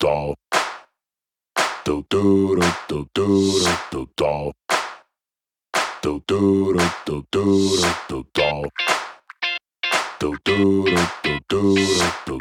do do do do do do do do do do do do do do do do do do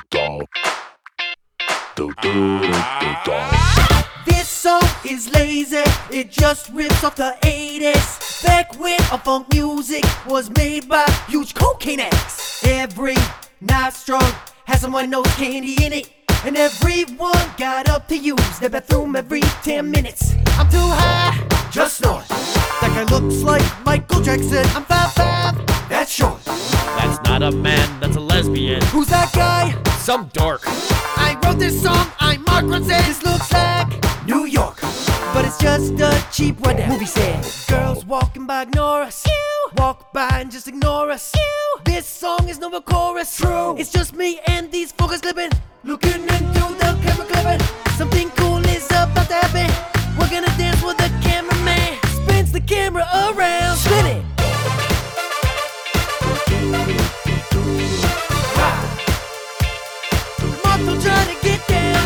do do. This song is lazy, it just rips off the 80s. Back when our funk music was made by huge cocaine addicts. Every nostril has some white nose candy in it, and everyone got up to use the bathroom every 10 minutes. I'm too high, just snort. That guy looks like Michael Jackson. I'm 5'5", that's short. That's not a man, that's a lesbian. Who's that guy? Some dork. I wrote this song, I'm Mark Ronson. This looks like New York, but it's just a cheap rundown. Movie said, girls walking by ignore us. Walk by and just ignore us. This song is no chorus. True. It's just me and these focus clipping, looking into the camera clipping. Something cool is about to happen. We're gonna dance with the cameraman. Spins the camera around, spin it. Mark, don't try to get down.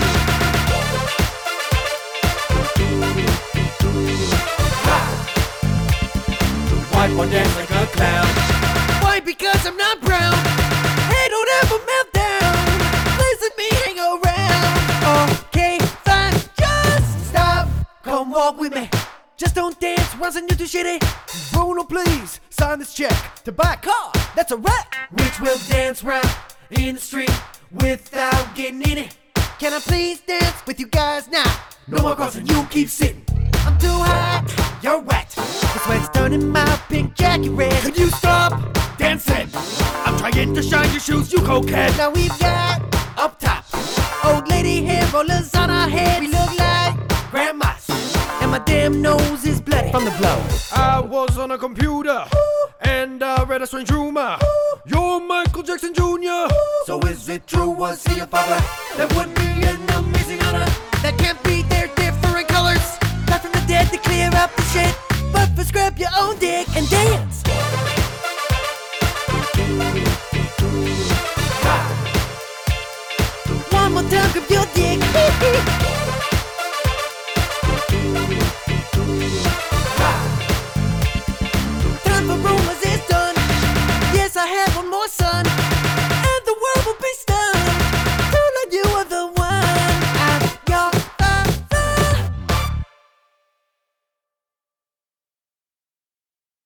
White boy dance like a clown. Why? Because I'm not brown. Hey, don't ever melt down. Please let me hang around. Okay, fine, just stop. Come walk with me. Just don't dance, wasn't you too shitty? Bruno, please, sign this check to buy a car, that's a wrap. Which will dance round in the street without getting in it. Can I please dance with you guys now? No more crossing, you keep sitting. I'm too hot, you're wet. The sweat's turning my pink jacket red. Could you stop dancing? I'm trying to shine your shoes, you cokehead. Now we've got up top old lady hair rollers on our head. We look like grandmas, and my damn nose is bloody from the blow. I was on a computer and I read a strange rumor. You're Michael Jackson Jr. So is it true, was he a father? That would be an amazing honor. That can't be, they're different colors. Not from the dead to clear up the shit, but for scrap your own dick and dance. One more time, grab your dick.